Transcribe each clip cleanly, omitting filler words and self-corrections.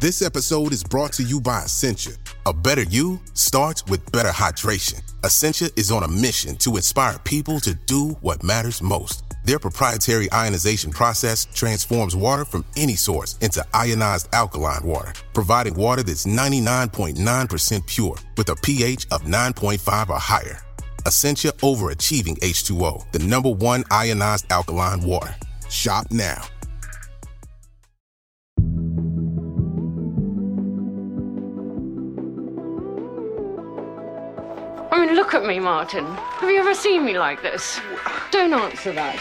This episode is brought to you by Essentia. A better you starts with better hydration. Essentia is on a mission to inspire people to do what matters most. Their proprietary ionization process transforms water from any source into ionized alkaline water, providing water that's 99.9% pure with a pH of 9.5 or higher. Essentia Overachieving H2O, the #1 ionized alkaline water. Shop now. I mean, look at me, Martin. Have you ever seen me like this? Don't answer that.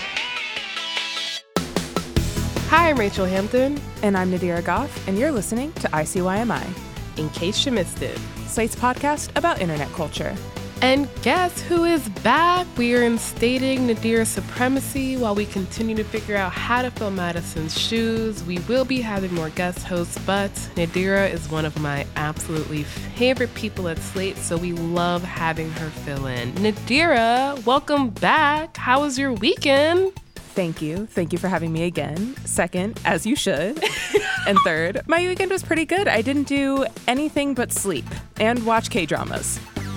Hi, I'm Rachel Hampton. And I'm Nadira Goff, and you're listening to ICYMI. In case you missed it. Slate's podcast about internet culture. And guess who is back? We are instating Nadira's supremacy while we continue to figure out how to fill Madison's shoes. We will be having more guest hosts, but Nadira is one of my absolutely favorite people at Slate, so we love having her fill in. Nadira, welcome back. How was your weekend? Thank you. Thank you for having me again. Second, as you should. And third, my weekend was pretty good. I didn't do anything but sleep and watch K-dramas.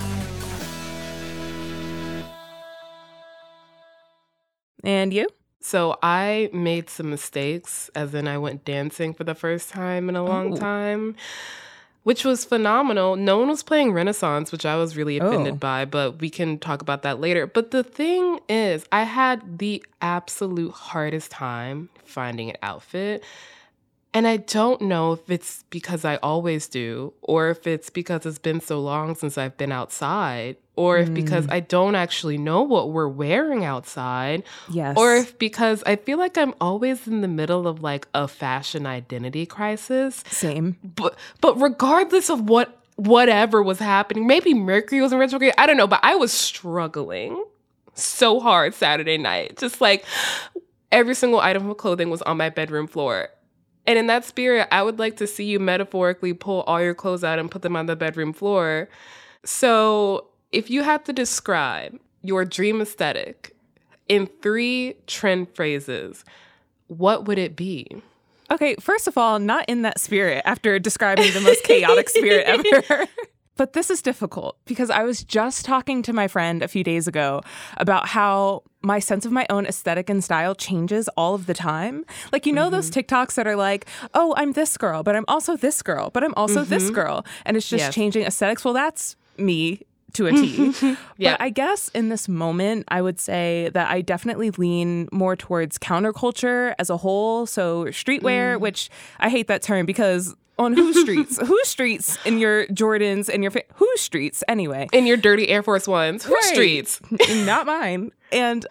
And you? So I made some mistakes, as in I went dancing for the first time in a long time, which was phenomenal. No one was playing Renaissance, which I was really offended by, but we can talk about that later. But the thing is, I had the absolute hardest time finding an outfit. And I don't know if it's because I always do, or if it's because it's been so long since I've been outside, or if because I don't actually know what we're wearing outside, or if because I feel like I'm always in the middle of like a fashion identity crisis. Same. But regardless of whatever was happening, maybe Mercury was in retrograde, I don't know, but I was struggling so hard Saturday night. Just like every single item of clothing was on my bedroom floor. And in that spirit, I would like to see you metaphorically pull all your clothes out and put them on the bedroom floor. So if you had to describe your dream aesthetic in 3 trend phrases, what would it be? Okay, first of all, not in that spirit after describing the most chaotic spirit ever. But this is difficult because I was just talking to my friend a few days ago about how my sense of my own aesthetic and style changes all of the time. Like, you know, those TikToks that are like, oh, I'm this girl, but I'm also this girl, but I'm also this girl. And it's just changing aesthetics. Well, that's me to a T. But I guess in this moment, I would say that I definitely lean more towards counterculture as a whole. So streetwear, which I hate that term because on whose streets? Whose streets in your Jordans and your... whose streets, anyway? In your dirty Air Force Ones. Whose streets? Not mine. And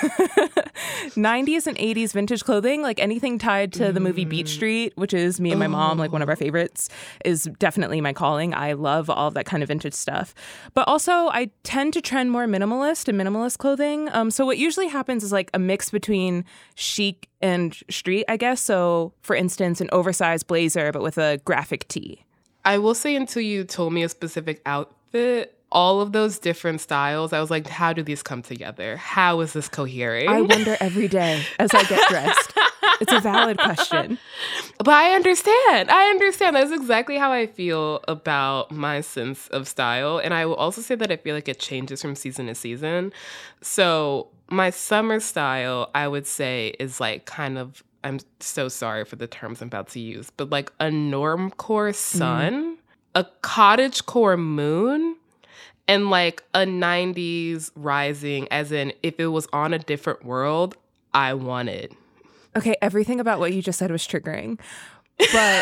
90s and 80s vintage clothing, like anything tied to the movie Beach Street, which is me and my mom, like one of our favorites, is definitely my calling. I love all of that kind of vintage stuff. But also, I tend to trend more minimalist and minimalist clothing. So what usually happens is like a mix between chic and street, I guess. So, for instance, an oversized blazer, but with a graphic tee. I will say until you told me a specific outfit, all of those different styles, I was like, how do these come together? How is this cohering? I wonder every day as I get dressed. It's a valid question. But I understand. That's exactly how I feel about my sense of style. And I will also say that I feel like it changes from season to season. So my summer style, I would say, is like kind of, I'm so sorry for the terms I'm about to use, but like a normcore sun, a cottagecore moon, and like a 90s rising, as in if it was on a different world, I want it. Okay, everything about what you just said was triggering. But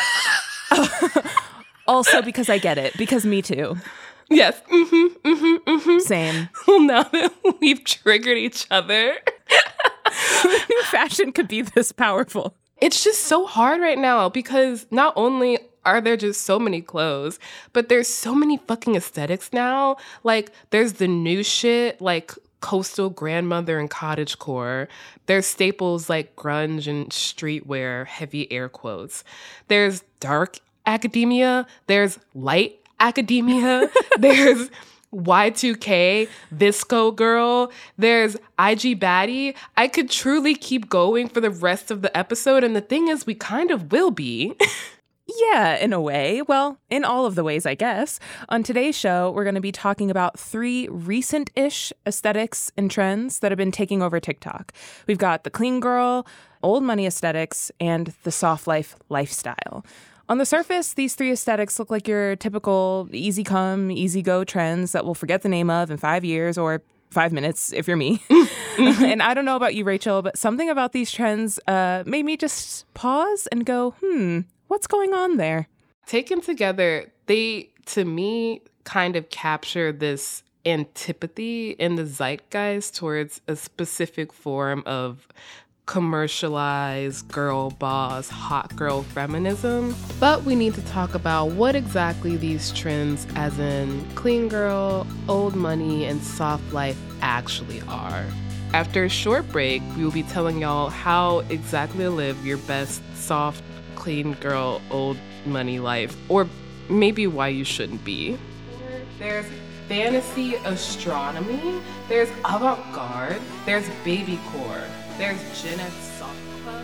also because I get it, because me too. Yes. Same. Well, now that we've triggered each other. New fashion could be this powerful. It's just so hard right now because not only are there just so many clothes, but there's so many fucking aesthetics now. Like, there's the new shit, like coastal grandmother and cottagecore. There's staples like grunge and streetwear, heavy air quotes. There's dark academia. There's light academia. There's Y2K, Visco Girl, there's IG Baddie. I could truly keep going for the rest of the episode, and the thing is, we kind of will be. Yeah, in a way. Well, in all of the ways, I guess. On today's show, we're going to be talking about 3 recent-ish aesthetics and trends that have been taking over TikTok. We've got the clean girl, old money aesthetics, and the soft life lifestyle. On the surface, these 3 aesthetics look like your typical easy come, easy go trends that we'll forget the name of in 5 years or 5 minutes if you're me. And I don't know about you, Rachel, but something about these trends made me just pause and go, what's going on there? Taken together, they, to me, kind of capture this antipathy in the zeitgeist towards a specific form of commercialized girl boss, hot girl feminism. But we need to talk about what exactly these trends, as in clean girl, old money, and soft life, actually are. After a short break, we will be telling y'all how exactly to live your best soft, clean girl, old money life, or maybe why you shouldn't be. There's fantasy astronomy, there's avant-garde, there's babycore, there's Gen X soft club.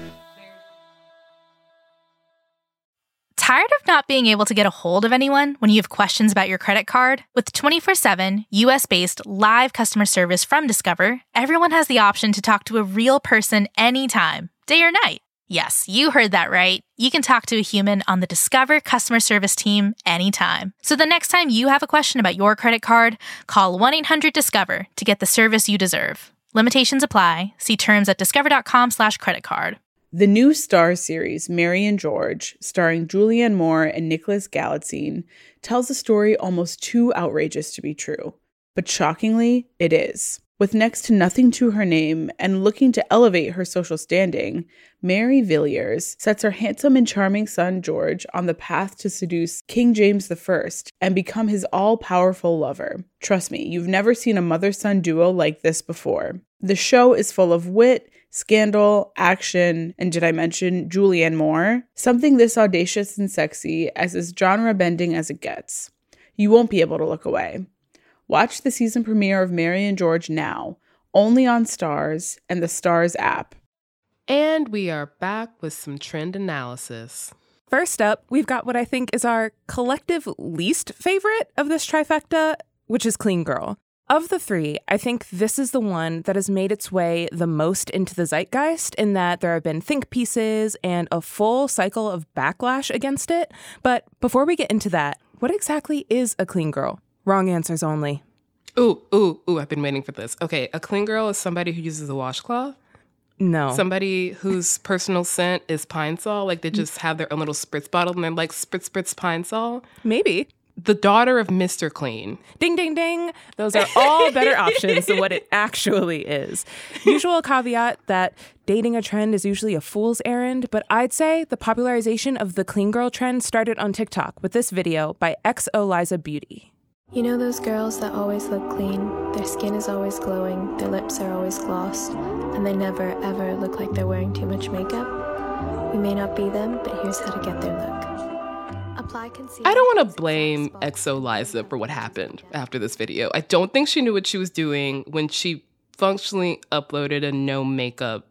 Tired of not being able to get a hold of anyone when you have questions about your credit card? With 24/7 US-based live customer service from Discover, everyone has the option to talk to a real person anytime, day or night. Yes, you heard that right. You can talk to a human on the Discover customer service team anytime. So the next time you have a question about your credit card, call 1-800-DISCOVER to get the service you deserve. Limitations apply. See terms at discover.com/creditcard. The new Starz series, Mary and George, starring Julianne Moore and Nicholas Galitzine, tells a story almost too outrageous to be true. But shockingly, it is. With next to nothing to her name and looking to elevate her social standing, Mary Villiers sets her handsome and charming son George on the path to seduce King James I and become his all-powerful lover. Trust me, you've never seen a mother-son duo like this before. The show is full of wit, scandal, action, and did I mention Julianne Moore? Something this audacious and sexy as genre-bending as it gets. You won't be able to look away. Watch the season premiere of Mary and George now, only on Starz and the Starz app. And we are back with some trend analysis. First up, we've got what I think is our collective least favorite of this trifecta, which is clean girl. Of the 3, I think this is the one that has made its way the most into the zeitgeist in that there have been think pieces and a full cycle of backlash against it. But before we get into that, what exactly is a clean girl? Wrong answers only. Ooh, I've been waiting for this. Okay, a clean girl is somebody who uses a washcloth? No. Somebody whose personal scent is Pine Sol? Like they just have their own little spritz bottle and they're like, spritz, Pine Sol? Maybe. The daughter of Mr. Clean. Ding, ding, ding. Those are all better options than what it actually is. Usual caveat that dating a trend is usually a fool's errand, but I'd say the popularization of the clean girl trend started on TikTok with this video by XO Liza Beauty. You know those girls that always look clean? Their skin is always glowing, their lips are always glossed, and they never, ever look like they're wearing too much makeup? We may not be them, but here's how to get their look. Apply concealer. I don't want to blame XO Liza for what happened after this video. I don't think she knew what she was doing when she functionally uploaded a no makeup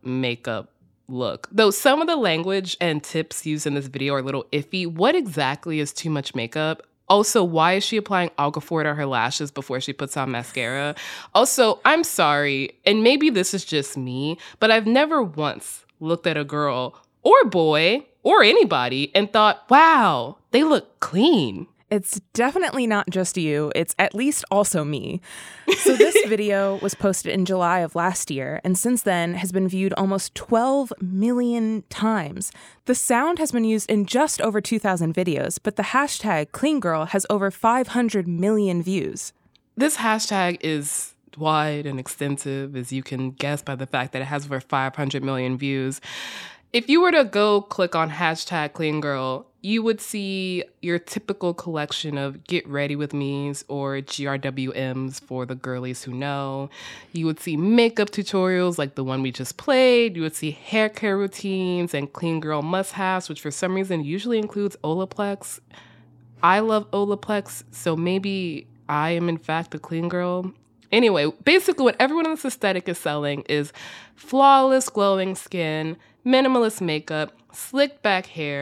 look. Though some of the language and tips used in this video are a little iffy. What exactly is too much makeup? Also, why is she applying Aquaphor to her lashes before she puts on mascara? Also, I'm sorry, and maybe this is just me, but I've never once looked at a girl or boy or anybody and thought, wow, they look clean. It's definitely not just you. It's at least also me. So this video was posted in July of last year, and since then has been viewed almost 12 million times. The sound has been used in just over 2,000 videos, but the hashtag #CleanGirl has over 500 million views. This hashtag is wide and extensive, as you can guess by the fact that it has over 500 million views. If you were to go click on hashtag #CleanGirl, you would see your typical collection of Get Ready With Me's or GRWMs for the girlies who know. You would see makeup tutorials like the one we just played. You would see hair care routines and clean girl must-haves, which for some reason usually includes Olaplex. I love Olaplex, so maybe I am in fact a clean girl. Anyway, basically what everyone in this aesthetic is selling is flawless glowing skin, minimalist makeup, slicked back hair,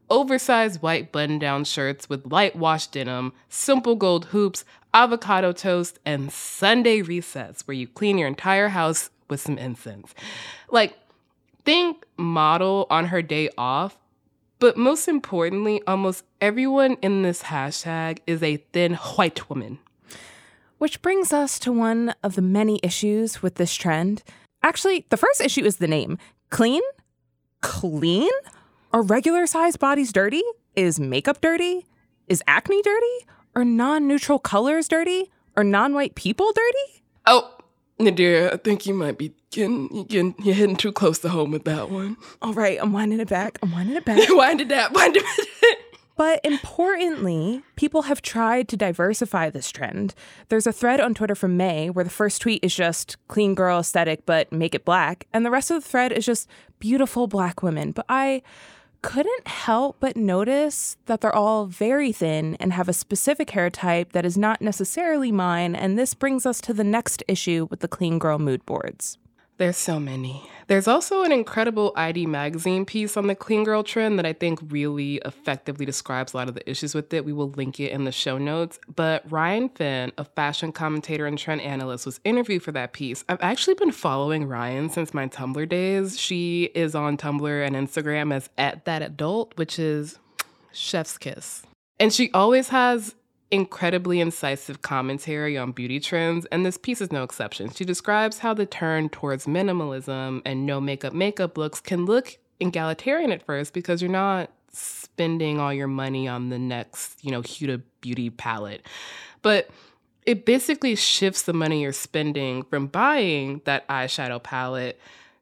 oversized white button-down shirts with light wash denim, simple gold hoops, avocado toast, and Sunday resets where you clean your entire house with some incense. Like, think model on her day off, but most importantly, almost everyone in this hashtag is a thin white woman. Which brings us to one of the many issues with this trend. Actually, the first issue is the name. Clean? Clean? Are regular-sized bodies dirty? Is makeup dirty? Is acne dirty? Are non-neutral colors dirty? Are non-white people dirty? Oh, Nadir, I think you might be you're hitting too close to home with that one. All right, I'm winding it back. Wind it back. But importantly, people have tried to diversify this trend. There's a thread on Twitter from May where the first tweet is just clean girl aesthetic, but make it black. And the rest of the thread is just beautiful black women. But I couldn't help but notice that they're all very thin and have a specific hair type that is not necessarily mine. And this brings us to the next issue with the clean girl mood boards. There's so many. There's also an incredible ID Magazine piece on the clean girl trend that I think really effectively describes a lot of the issues with it. We will link it in the show notes. But Ryan Finn, a fashion commentator and trend analyst, was interviewed for that piece. I've actually been following Ryan since my Tumblr days. She is on Tumblr and Instagram as @thatadult, which is chef's kiss. And she always has incredibly incisive commentary on beauty trends, and this piece is no exception. She describes how the turn towards minimalism and no makeup looks can look egalitarian at first because you're not spending all your money on the next, Huda Beauty palette. But it basically shifts the money you're spending from buying that eyeshadow palette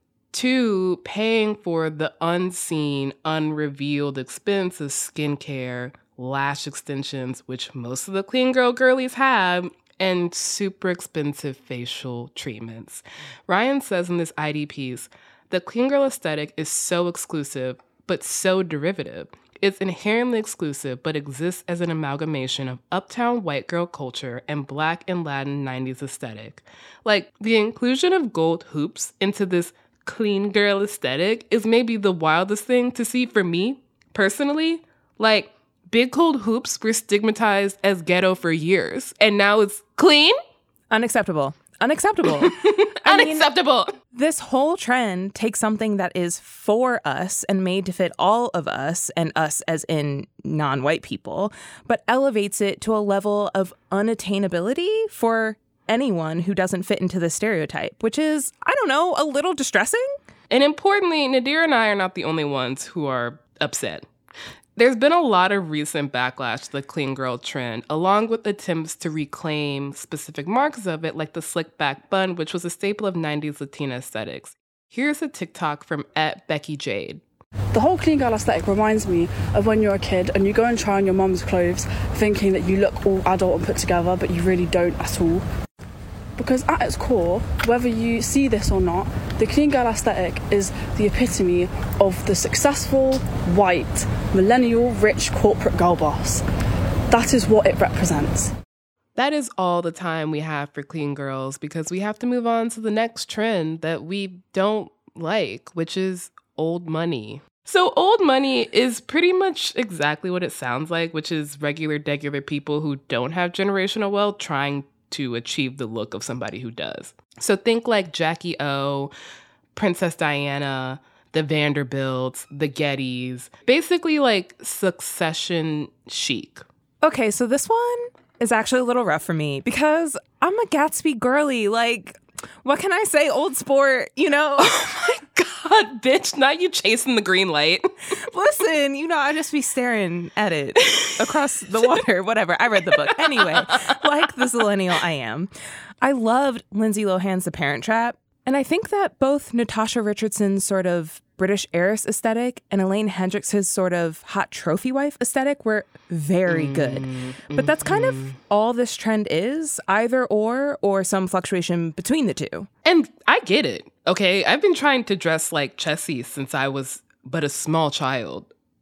to paying for the unseen, unrevealed expense of skincare, lash extensions, which most of the clean girl girlies have, and super expensive facial treatments. Ryan says in this ID piece, the clean girl aesthetic is so exclusive, but so derivative. It's inherently exclusive, but exists as an amalgamation of uptown white girl culture and Black and Latin 90s aesthetic. Like, the inclusion of gold hoops into this clean girl aesthetic is maybe the wildest thing to see for me, personally. Like, big gold hoops were stigmatized as ghetto for years, and now it's clean? Unacceptable. Unacceptable. Unacceptable. This whole trend takes something that is for us and made to fit all of us, and us as in non-white people, but elevates it to a level of unattainability for anyone who doesn't fit into the stereotype, which is, a little distressing. And importantly, Nadir and I are not the only ones who are upset. There's been a lot of recent backlash to the clean girl trend, along with attempts to reclaim specific marks of it, like the slick back bun, which was a staple of 90s Latina aesthetics. Here's a TikTok from @BeckyJade. The whole clean girl aesthetic reminds me of when you're a kid and you go and try on your mum's clothes thinking that you look all adult and put together, but you really don't at all. Because at its core, whether you see this or not, the clean girl aesthetic is the epitome of the successful, white, millennial, rich corporate girl boss. That is what it represents. That is all the time we have for clean girls because we have to move on to the next trend that we don't like, which is old money. So old money is pretty much exactly what it sounds like, which is regular, degular people who don't have generational wealth trying to achieve the look of somebody who does. So think like Jackie O, Princess Diana, the Vanderbilts, the Gettys, basically like Succession chic. Okay, so this one is actually a little rough for me because I'm a Gatsby girly. Like, what can I say? Old sport, Oh my God, bitch, not you chasing the green light. Listen, I just be staring at it across the water, whatever. I read the book. Anyway, like the zillennial I am. I loved Lindsay Lohan's The Parent Trap. And I think that both Natasha Richardson's sort of British heiress aesthetic and Elaine Hendricks' sort of hot trophy wife aesthetic were very good. But that's kind of all this trend is, either or some fluctuation between the two. And I get it, okay? I've been trying to dress like Chessie since I was but a small child.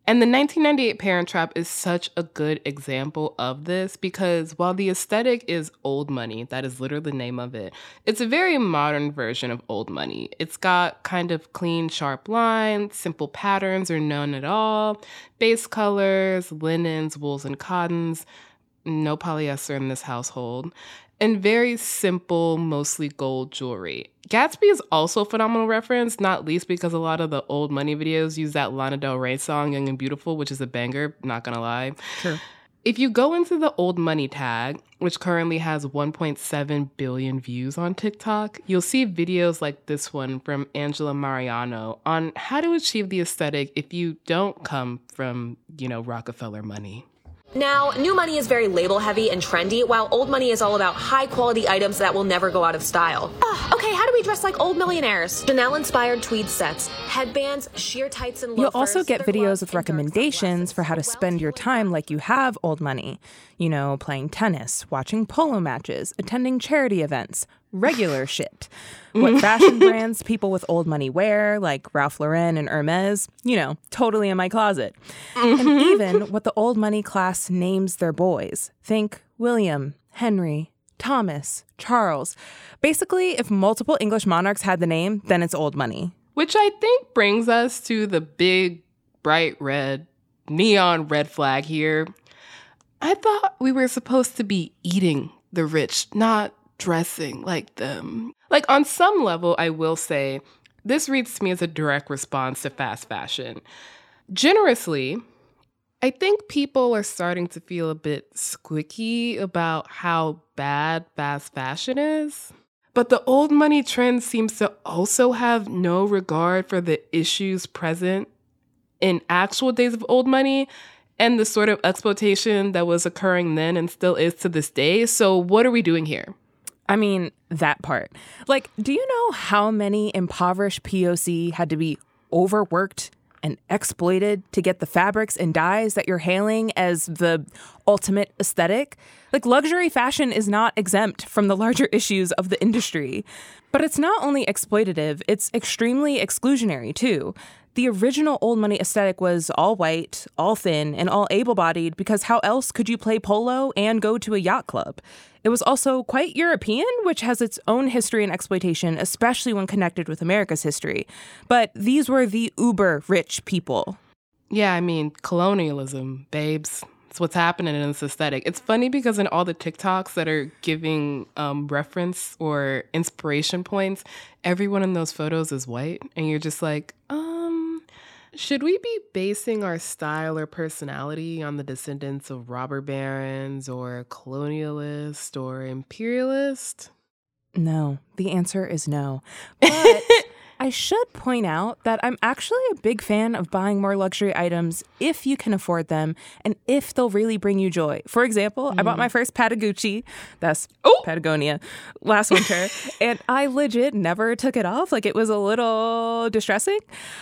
And the 1998 Parent Trap is such a good example of this because while the aesthetic is old money, that is literally the name of it, it's a very modern version of old money. It's got kind of clean, sharp lines, simple patterns or none at all, base colors, linens, wools, and cottons, no polyester in this household, and very simple, mostly gold jewelry. Gatsby is also a phenomenal reference, not least because a lot of the old money videos use that Lana Del Rey song, Young and Beautiful, which is a banger, not gonna lie. True. If you go into the old money tag, which currently has 1.7 billion views on TikTok, you'll see videos like this one from Angela Mariano on how to achieve the aesthetic if you don't come from, Rockefeller money. Now, new money is very label heavy and trendy, while old money is all about high quality items that will never go out of style. Okay, how do we dress like old millionaires? Chanel-inspired tweed sets, headbands, sheer tights and loafers. You'll also get videos with recommendations for how to spend your time like you have old money. Playing tennis, watching polo matches, attending charity events, regular shit. What fashion brands people with old money wear, like Ralph Lauren and Hermes, totally in my closet. And even what the old money class names their boys. Think William, Henry, Thomas, Charles. Basically, if multiple English monarchs had the name, then it's old money. Which I think brings us to the big, bright red, neon red flag here. I thought we were supposed to be eating the rich, not dressing like them. Like, on some level, I will say, this reads to me as a direct response to fast fashion. Generously, I think people are starting to feel a bit squicky about how bad fast fashion is. But the old money trend seems to also have no regard for the issues present in actual days of old money and the sort of exploitation that was occurring then and still is to this day. So what are we doing here? I mean, that part. Like, do you know how many impoverished POC had to be overworked and exploited to get the fabrics and dyes that you're hailing as the ultimate aesthetic? Like, luxury fashion is not exempt from the larger issues of the industry. But it's not only exploitative, it's extremely exclusionary, too. The original old money aesthetic was all white, all thin, and all able-bodied because how else could you play polo and go to a yacht club? It was also quite European, which has its own history and exploitation, especially when connected with America's history. But these were the uber-rich people. Yeah, I mean, colonialism, babes. It's what's happening in this aesthetic. It's funny because in all the TikToks that are giving reference or inspiration points, everyone in those photos is white. And you're just like, should we be basing our style or personality on the descendants of robber barons or colonialists or imperialists? No, the answer is no. But I should point out that I'm actually a big fan of buying more luxury items if you can afford them and if they'll really bring you joy. For example, I bought my first Patagucci, that's Patagonia, last winter, and I legit never took it off. Like, it was a little distressing.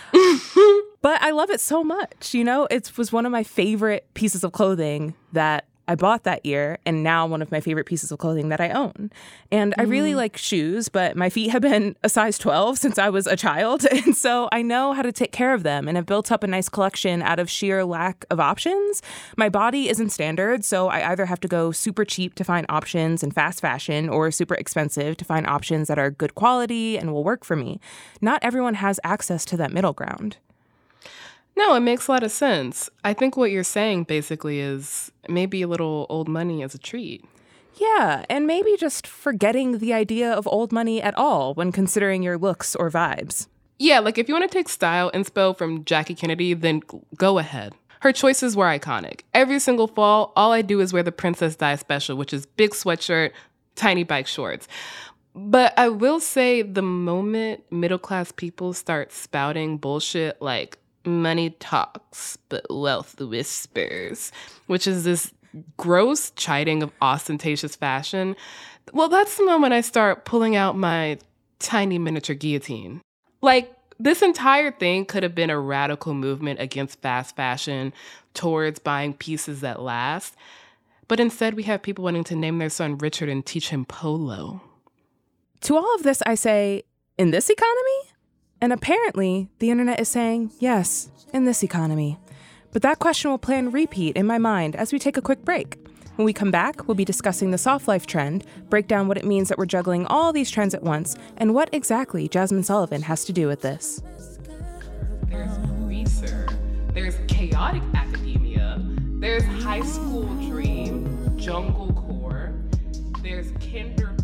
But I love it so much, It was one of my favorite pieces of clothing that I bought that year, and now one of my favorite pieces of clothing that I own. And I really like shoes, but my feet have been a size 12 since I was a child, and so I know how to take care of them, and I've built up a nice collection out of sheer lack of options. My body isn't standard, so I either have to go super cheap to find options in fast fashion or super expensive to find options that are good quality and will work for me. Not everyone has access to that middle ground. No, it makes a lot of sense. I think what you're saying basically is maybe a little old money as a treat. Yeah, and maybe just forgetting the idea of old money at all when considering your looks or vibes. Yeah, like if you want to take style inspo from Jackie Kennedy, then go ahead. Her choices were iconic. Every single fall, all I do is wear the Princess Di special, which is big sweatshirt, tiny bike shorts. But I will say the moment middle-class people start spouting bullshit like money talks, but wealth whispers, which is this gross chiding of ostentatious fashion, well, that's the moment I start pulling out my tiny miniature guillotine. Like, this entire thing could have been a radical movement against fast fashion towards buying pieces that last. But instead, we have people wanting to name their son Richard and teach him polo. To all of this, I say, in this economy? And apparently, the internet is saying, yes, in this economy. But that question will play and repeat in my mind as we take a quick break. When we come back, we'll be discussing the soft life trend, break down what it means that we're juggling all these trends at once, and what exactly Jazmine Sullivan has to do with this. There's Greaser, there's chaotic academia, there's high school dream, jungle core, there's kindercore.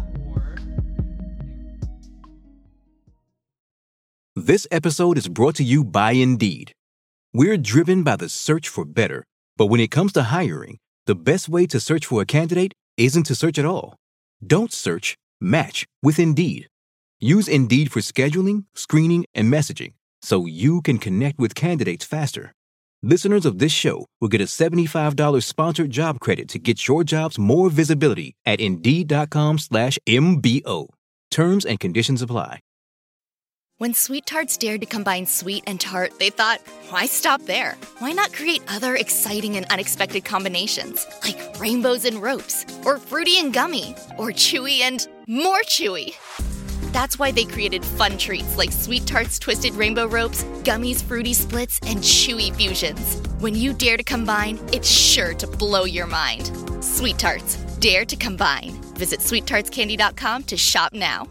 This episode is brought to you by Indeed. We're driven by the search for better, but when it comes to hiring, the best way to search for a candidate isn't to search at all. Don't search, match with Indeed. Use Indeed for scheduling, screening, and messaging so you can connect with candidates faster. Listeners of this show will get a $75 sponsored job credit to get your jobs more visibility at Indeed.com/MBO. Terms and conditions apply. When Sweet Tarts dared to combine sweet and tart, they thought, why stop there? Why not create other exciting and unexpected combinations, like rainbows and ropes, or fruity and gummy, or chewy and more chewy? That's why they created fun treats like Sweet Tarts Twisted Rainbow Ropes, Gummies Fruity Splits, and Chewy Fusions. When you dare to combine, it's sure to blow your mind. Sweet Tarts, dare to combine. Visit sweettartscandy.com to shop now.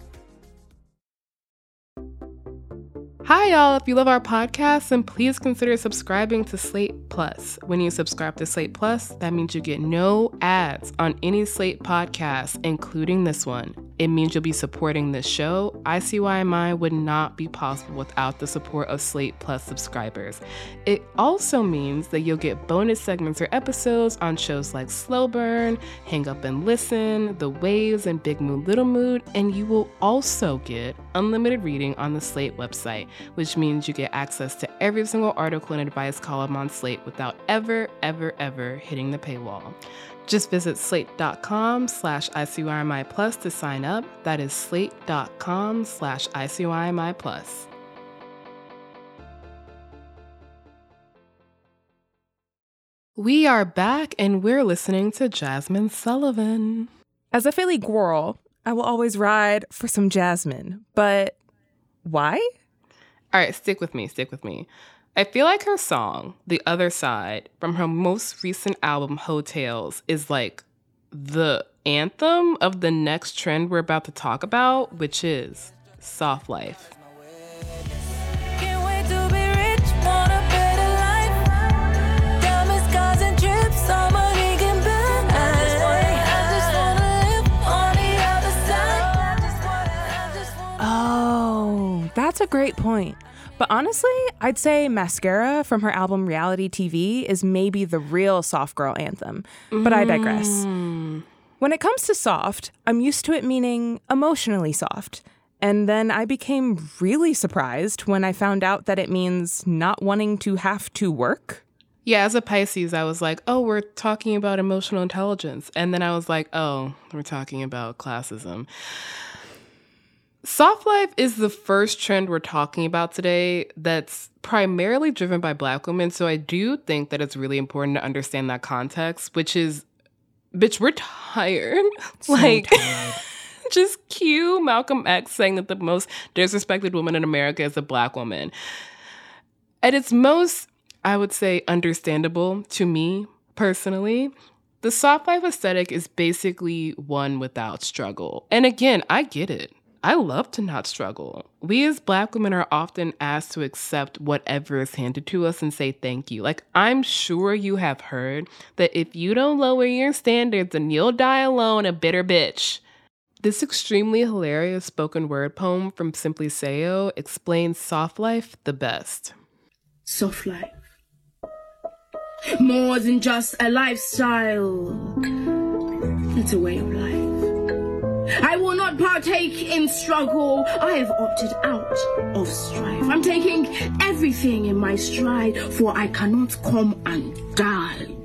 Hi, y'all. If you love our podcast, then please consider subscribing to Slate Plus. When you subscribe to Slate Plus, that means you get no ads on any Slate podcast, including this one. It means you'll be supporting this show. ICYMI would not be possible without the support of Slate Plus subscribers. It also means that you'll get bonus segments or episodes on shows like Slow Burn, Hang Up and Listen, The Waves, and Big Mood, Little Mood, and you will also get unlimited reading on the Slate website, which means you get access to every single article and advice column on Slate without ever hitting the paywall. Just visit slate.com/ICYMI Plus to sign up. That is slate.com/ICYMI Plus. We are back and we're listening to Jazmine Sullivan. As a Philly girl, I will always ride for some Jazmine, but why? All right, stick with me. I feel like her song, The Other Side, from her most recent album, Hotels, is like the anthem of the next trend we're about to talk about, which is soft life. Oh, that's a great point. But honestly, I'd say Mascara from her album Reality TV is maybe the real soft girl anthem. But I digress. When it comes to soft, I'm used to it meaning emotionally soft. And then I became really surprised when I found out that it means not wanting to have to work. Yeah, as a Pisces, I was like, oh, we're talking about emotional intelligence. And then I was like, oh, we're talking about classism. Soft life is the first trend we're talking about today that's primarily driven by Black women. So I do think that it's really important to understand that context, which is, bitch, we're tired. So like, tired. Just cue Malcolm X saying that the most disrespected woman in America is a Black woman. At its most, I would say, understandable to me personally, the soft life aesthetic is basically one without struggle. And again, I get it. I love to not struggle. We as Black women are often asked to accept whatever is handed to us and say thank you. Like, I'm sure you have heard that if you don't lower your standards, then you'll die alone, a bitter bitch. This extremely hilarious spoken word poem from Simply Sayo explains soft life the best. Soft life. More than just a lifestyle. It's a way of life. I will not partake in struggle. I have opted out of strife. I'm taking everything in my stride, for I cannot come ungalled.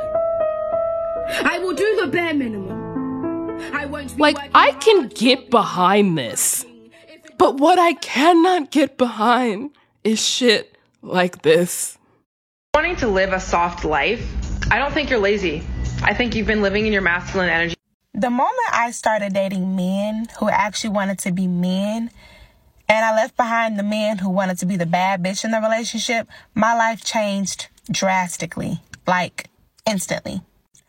I will do the bare minimum. I won't be I can get behind this. But what I cannot get behind is shit like this. Wanting to live a soft life, I don't think you're lazy. I think you've been living in your masculine energy. The moment I started dating men who actually wanted to be men, and I left behind the men who wanted to be the bad bitch in the relationship, my life changed drastically, like instantly.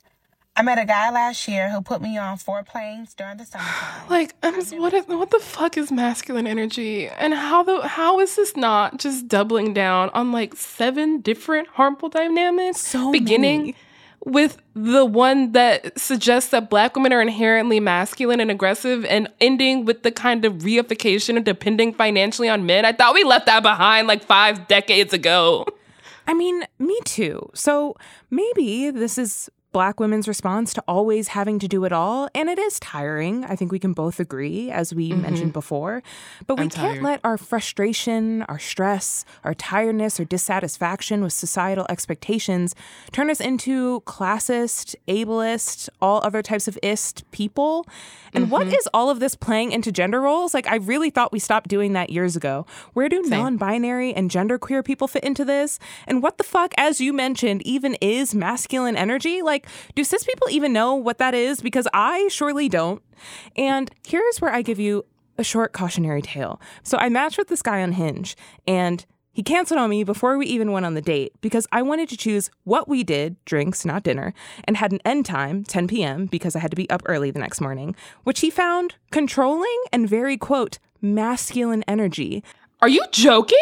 I met a guy last year who put me on 4 planes during the summertime. Like, what the fuck is masculine energy? And how is this not just doubling down on like 7 different harmful dynamics? So beginning many. with the one that suggests that Black women are inherently masculine and aggressive, and ending with the kind of reification of depending financially on men. I thought we left that behind like 5 decades ago. I mean, me too. So maybe this is Black women's response to always having to do it all. And it is tiring. I think we can both agree, as we mentioned before. But we can't let our frustration, our stress, our tiredness, or dissatisfaction with societal expectations turn us into classist, ableist, all other types of ist people. And what is all of this playing into gender roles? Like, I really thought we stopped doing that years ago. Where do non-binary and genderqueer people fit into this? And what the fuck, as you mentioned, even is masculine energy? Like, do cis people even know what that is? Because I surely don't. And here's where I give you a short cautionary tale. So I matched with this guy on Hinge, and he canceled on me before we even went on the date because I wanted to choose what we did, drinks, not dinner, and had an end time, 10 p.m., because I had to be up early the next morning, which he found controlling and very, quote, masculine energy. Are you joking?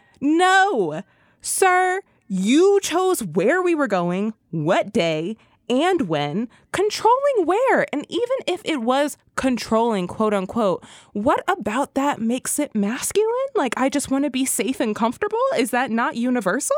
No. Sir, you chose where we were going, what day, and when, controlling where. And even if it was controlling, quote unquote, what about that makes it masculine? Like, I just want to be safe and comfortable? Is that not universal?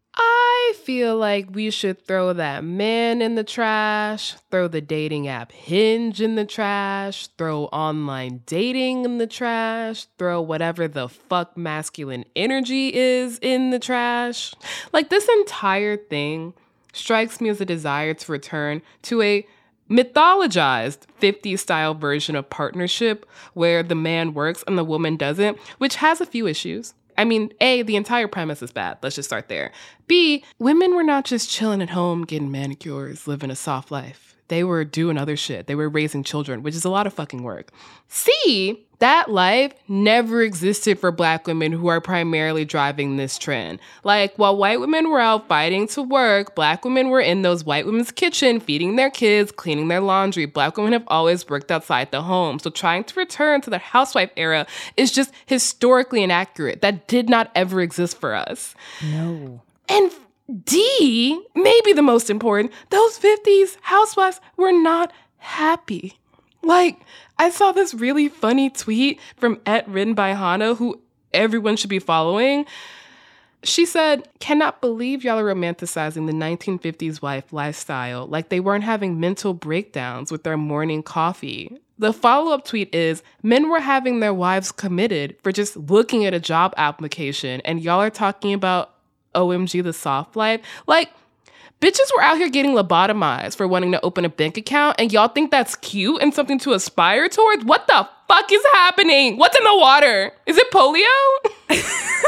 I feel like we should throw that man in the trash, throw the dating app Hinge in the trash, throw online dating in the trash, throw whatever the fuck masculine energy is in the trash. Like, this entire thing strikes me as a desire to return to a mythologized 50s style version of partnership where the man works and the woman doesn't, which has a few issues. I mean, A, the entire premise is bad. Let's just start there. B, women were not just chilling at home, getting manicures, living a soft life. They were doing other shit. They were raising children, which is a lot of fucking work. C, that life never existed for Black women who are primarily driving this trend. Like, while white women were out fighting to work, Black women were in those white women's kitchen, feeding their kids, cleaning their laundry. Black women have always worked outside the home. So trying to return to the housewife era is just historically inaccurate. That did not ever exist for us. No. And D, maybe the most important, those 50s housewives were not happy. Like, I saw this really funny tweet from @written by Hana, who everyone should be following. She said, "Cannot believe y'all are romanticizing the 1950s wife lifestyle like they weren't having mental breakdowns with their morning coffee." The follow-up tweet is, "Men were having their wives committed for just looking at a job application, and y'all are talking about OMG the soft life." Like, bitches were out here getting lobotomized for wanting to open a bank account, and y'all think that's cute and something to aspire towards? What the fuck is happening? What's in the water? Is it polio?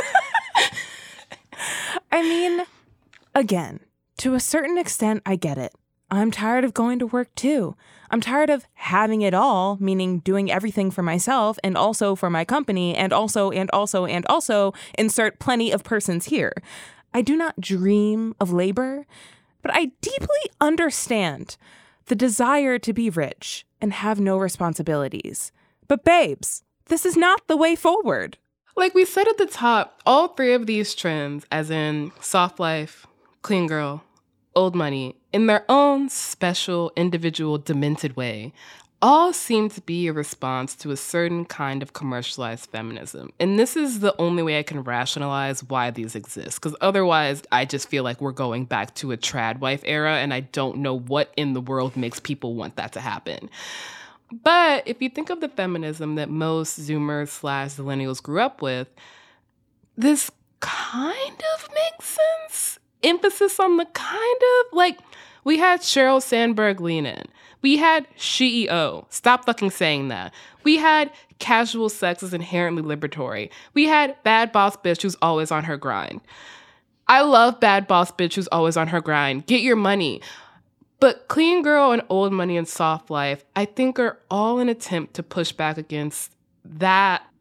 I mean, again, to a certain extent, I get it. I'm tired of going to work too. I'm tired of having it all, meaning doing everything for myself and also for my company and also, insert plenty of persons here. I do not dream of labor, but I deeply understand the desire to be rich and have no responsibilities. But babes, this is not the way forward. Like we said at the top, all 3 of these trends, as in soft life, clean girl, old money, in their own special, individual, demented way, all seem to be a response to a certain kind of commercialized feminism. And this is the only way I can rationalize why these exist, because otherwise I just feel like we're going back to a trad wife era, and I don't know what in the world makes people want that to happen. But if you think of the feminism that most Zoomers/Millennials grew up with, this kind of makes sense. Emphasis on the kind of, like, we had Sheryl Sandberg lean in. We had SheEO. Stop fucking saying that. We had casual sex is inherently liberatory. We had bad boss bitch who's always on her grind. I love bad boss bitch who's always on her grind. Get your money. But clean girl and old money and soft life, I think, are all an attempt to push back against that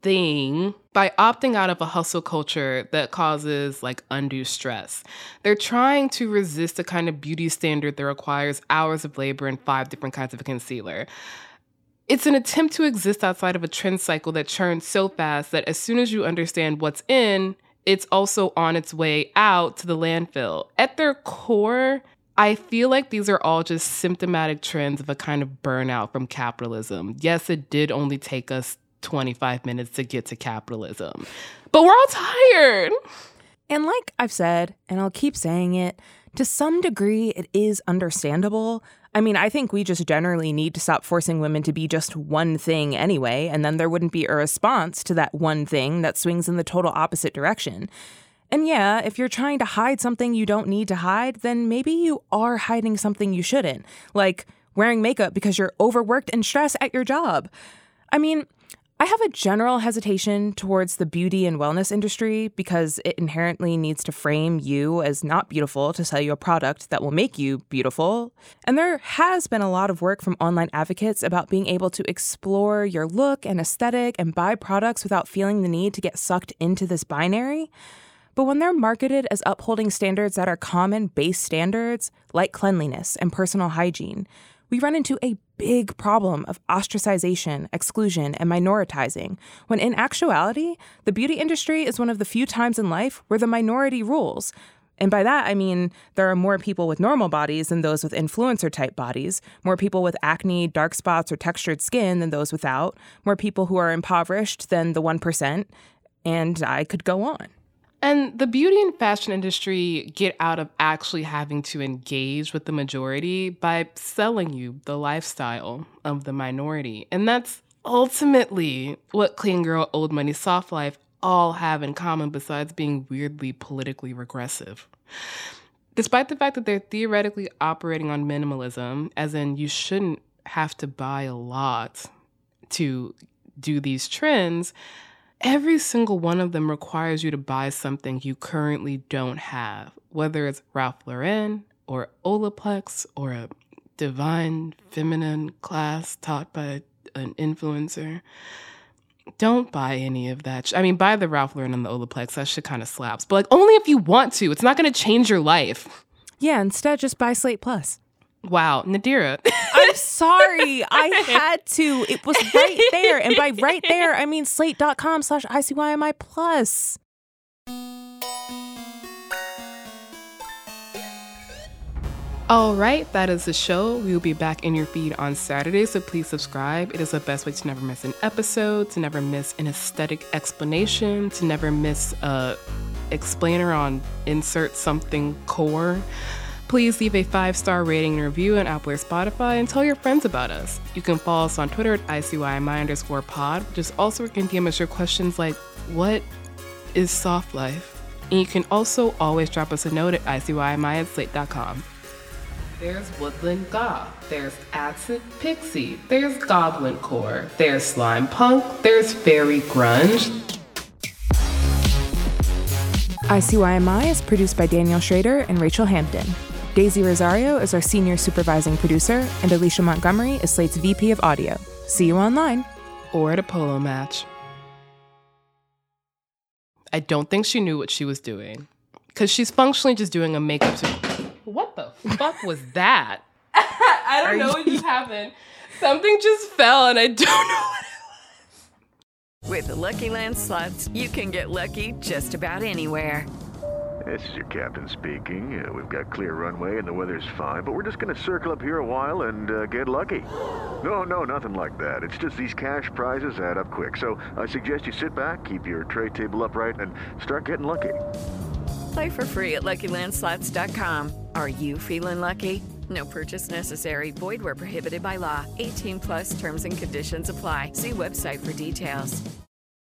thing by opting out of a hustle culture that causes like undue stress. They're trying to resist the kind of beauty standard that requires hours of labor and 5 different kinds of concealer. It's an attempt to exist outside of a trend cycle that churns so fast that as soon as you understand what's in, it's also on its way out to the landfill. At their core, I feel like these are all just symptomatic trends of a kind of burnout from capitalism. Yes, it did only take us 25 minutes to get to capitalism, but we're all tired. And like I've said, and I'll keep saying it, to some degree, it is understandable. I mean, I think we just generally need to stop forcing women to be just one thing anyway, and then there wouldn't be a response to that one thing that swings in the total opposite direction. And yeah, if you're trying to hide something you don't need to hide, then maybe you are hiding something you shouldn't, like wearing makeup because you're overworked and stressed at your job. I mean, I have a general hesitation towards the beauty and wellness industry because it inherently needs to frame you as not beautiful to sell you a product that will make you beautiful. And there has been a lot of work from online advocates about being able to explore your look and aesthetic and buy products without feeling the need to get sucked into this binary. But when they're marketed as upholding standards that are common base standards, like cleanliness and personal hygiene, we run into a big problem of ostracization, exclusion, and minoritizing, when in actuality, the beauty industry is one of the few times in life where the minority rules. And by that, I mean there are more people with normal bodies than those with influencer-type bodies, more people with acne, dark spots, or textured skin than those without, more people who are impoverished than the 1%, and I could go on. And the beauty and fashion industry get out of actually having to engage with the majority by selling you the lifestyle of the minority. And that's ultimately what Clean Girl, Old Money, Soft Life all have in common besides being weirdly politically regressive. Despite the fact that they're theoretically operating on minimalism, as in you shouldn't have to buy a lot to do these trends, every single one of them requires you to buy something you currently don't have, whether it's Ralph Lauren or Olaplex or a divine feminine class taught by an influencer. Don't buy any of that. I mean, buy the Ralph Lauren and the Olaplex. That shit kind of slaps. But like, only if you want to. It's not going to change your life. Yeah, instead just buy Slate Plus. Wow, Nadira. I'm sorry. I had to. It was right there. And by right there, I mean slate.com/ICYMI plus. All right, that is the show. We will be back in your feed on Saturday, so please subscribe. It is the best way to never miss an episode, to never miss an aesthetic explanation, to never miss a explainer on insert something core. Please leave a 5-star rating and review on Apple or Spotify and tell your friends about us. You can follow us on Twitter at ICYMI_pod, which is also where you can DM us your questions like, what is soft life? And you can also always drop us a note at ICYMI@slate.com. There's Woodland Goth, there's Acid Pixie, there's Goblin Core, there's Slime Punk, there's Fairy Grunge. ICYMI is produced by Daniel Schrader and Rachel Hampton. Daisy Rosario is our senior supervising producer, and Alicia Montgomery is Slate's VP of Audio. See you online. Or at a polo match. I don't think she knew what she was doing, because she's functionally just doing a makeup What the fuck was that? I don't know what just happened. Something just fell and I don't know what it was. With the Lucky Land Slots, you can get lucky just about anywhere. This is your captain speaking. We've got clear runway and the weather's fine, but we're just going to circle up here a while and get lucky. No, nothing like that. It's just these cash prizes add up quick. So I suggest you sit back, keep your tray table upright, and start getting lucky. Play for free at LuckyLandSlots.com. Are you feeling lucky? No purchase necessary. Void where prohibited by law. 18+ terms and conditions apply. See website for details.